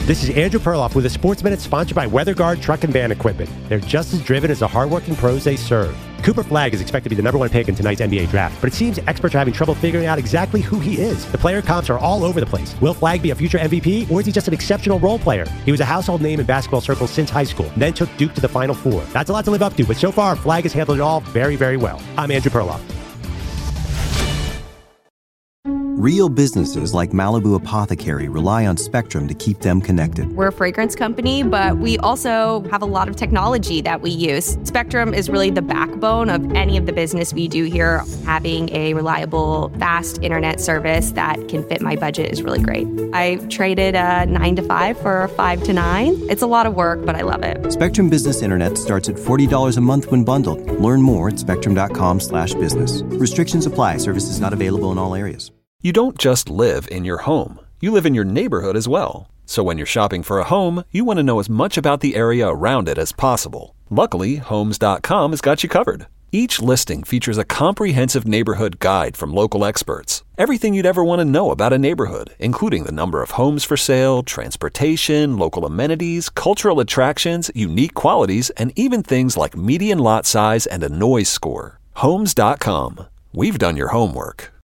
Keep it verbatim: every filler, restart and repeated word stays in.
This is Andrew Perloff with a Sports Minute sponsored by WeatherGuard Truck and Van Equipment. They're just as driven as the hardworking pros they serve. Cooper Flagg is expected to be the number one pick in tonight's N B A draft, but it seems experts are having trouble figuring out exactly who he is. The player comps are all over the place. Will Flagg be a future M V P, or is he just an exceptional role player? He was a household name in basketball circles since high school, and then took Duke to the Final Four. That's a lot to live up to, but so far, Flagg has handled it all very, very well. I'm Andrew Perloff. Real businesses like Malibu Apothecary rely on Spectrum to keep them connected. We're a fragrance company, but we also have a lot of technology that we use. Spectrum is really the backbone of any of the business we do here. Having a reliable, fast internet service that can fit my budget is really great. I traded a nine to five for a five to nine. It's a lot of work, but I love it. Spectrum Business Internet starts at forty dollars a month when bundled. Learn more at spectrum.com slash business. Restrictions apply. Services not available in all areas. You don't just live in your home. You live in your neighborhood as well. So when you're shopping for a home, you want to know as much about the area around it as possible. Luckily, Homes dot com has got you covered. Each listing features a comprehensive neighborhood guide from local experts. Everything you'd ever want to know about a neighborhood, including the number of homes for sale, transportation, local amenities, cultural attractions, unique qualities, and even things like median lot size and a noise score. Homes dot com. We've done your homework.